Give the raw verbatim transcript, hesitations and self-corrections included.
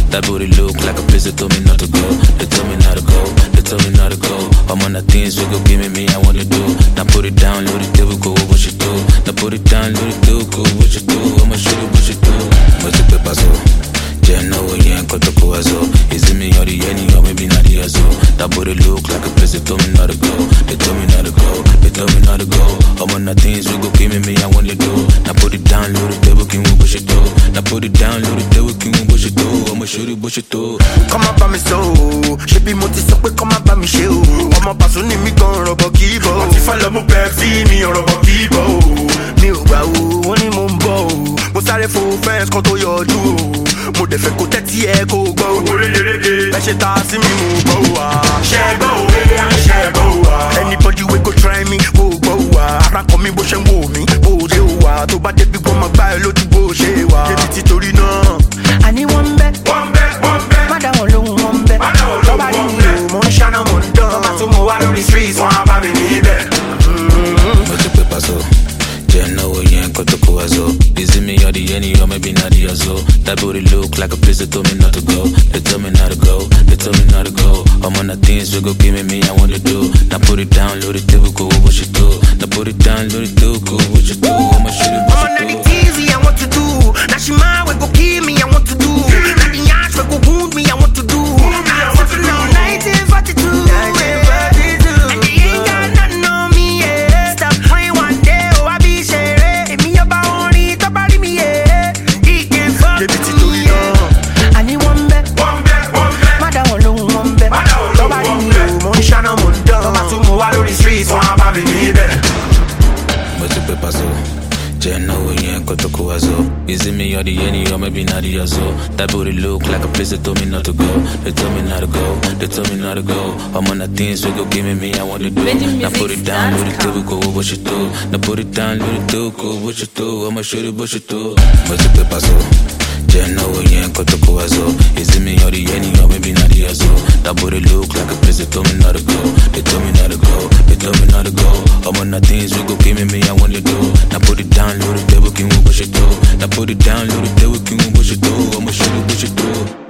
That booty look like a place that told me not to go. They told me not to go, they told me not to go. I'm on the things we go give me, me, I wanna do. Now put it down, load it, we go, what you do. Now put it down, load it, go, what you do. I'ma show you what you do. But the paper so. Jenna, we ain't got to go as well. Is it me or the any, or maybe not the as well? That booty look like a place they told me not to go. They told me not to go, they told me not to go. I'm on the things we go give me, me, I wanna do. Now put it down, load it, we can what you do. Now put it down, load it, we can what you do. I'ma show you what you do. Come up by me so, she be multi so quick, come up by me show. I'm a person in me gon' rubber keyboard. What if I love my Pepsi, me or rubber keyboard? Me o ba o, one in mumbo. Mo sáré fo fence kan tó yọjú o. Mo dẹ̀ fẹ́ kó tẹ́tí ẹ kó gbọ́ o. Ẹ ṣe ta sí mi mo gbọ́ wa. Ṣé gbọ́ o, ṣé gbọ́ wa. Anybody wey go try me, mo gbọ́ wa. Ara kan mi bó ṣe ń wò mí, bó ṣe wà. Tó bá débi gbọ́ máa gbá ẹ lójú bó ṣe wà. Débi tí torí náà. Àní wọ́n ń bẹ́. Wọ́n ń bẹ́, wọ́n ń bẹ́. Má dá wọn lóhùn wọ́n ń bẹ́. Má dá wọn lóhùn wọ́n ń bẹ́. Tọ́ba rí mi o, mo ń ṣáná mo ń dán. Tọ́ba tún mo wá lórí street, wọ́n á bá mi níbẹ̀. Mo ti pè pàṣọ. Jenna, we ain't got to go as well. Is it me or the any, or maybe not the as well? That booty look like a place they told me not to go. They told me not to go, they told me not to go. I'm on the things we go give me, me, I want to do. Now put it down, load it, we go, what you do. Now put it down, load it, go, what you do. I'ma shoot it, what you do. I'm on the easy, I want to do. Now she mine, we go kill me, I want to do. Now the yash, we go wound me, I want to do. I'm something on nineteen forty-two. Jenna, we ain't got to go as well. Is it me or the any, or maybe not the as well? That booty look like a place they told me not to go. They told me not to go, they told me not to go. I'm on the things we go give me, me, I want to do. Now put it down, load it, we go, what you do. Now put it down, load it, go, what you do. I'ma show you what you do. But the paper so. Jenna, we ain't got to go as well. Is it me or the any, or maybe not the as well? That booty look like a place they told me not to go. They told me not to go, they told me not to go. I'm on the things we go give me, me, I want to do. Now put it down, load it, we can what you do. Now put it down, load it, we can what you do. I'ma show you what you do.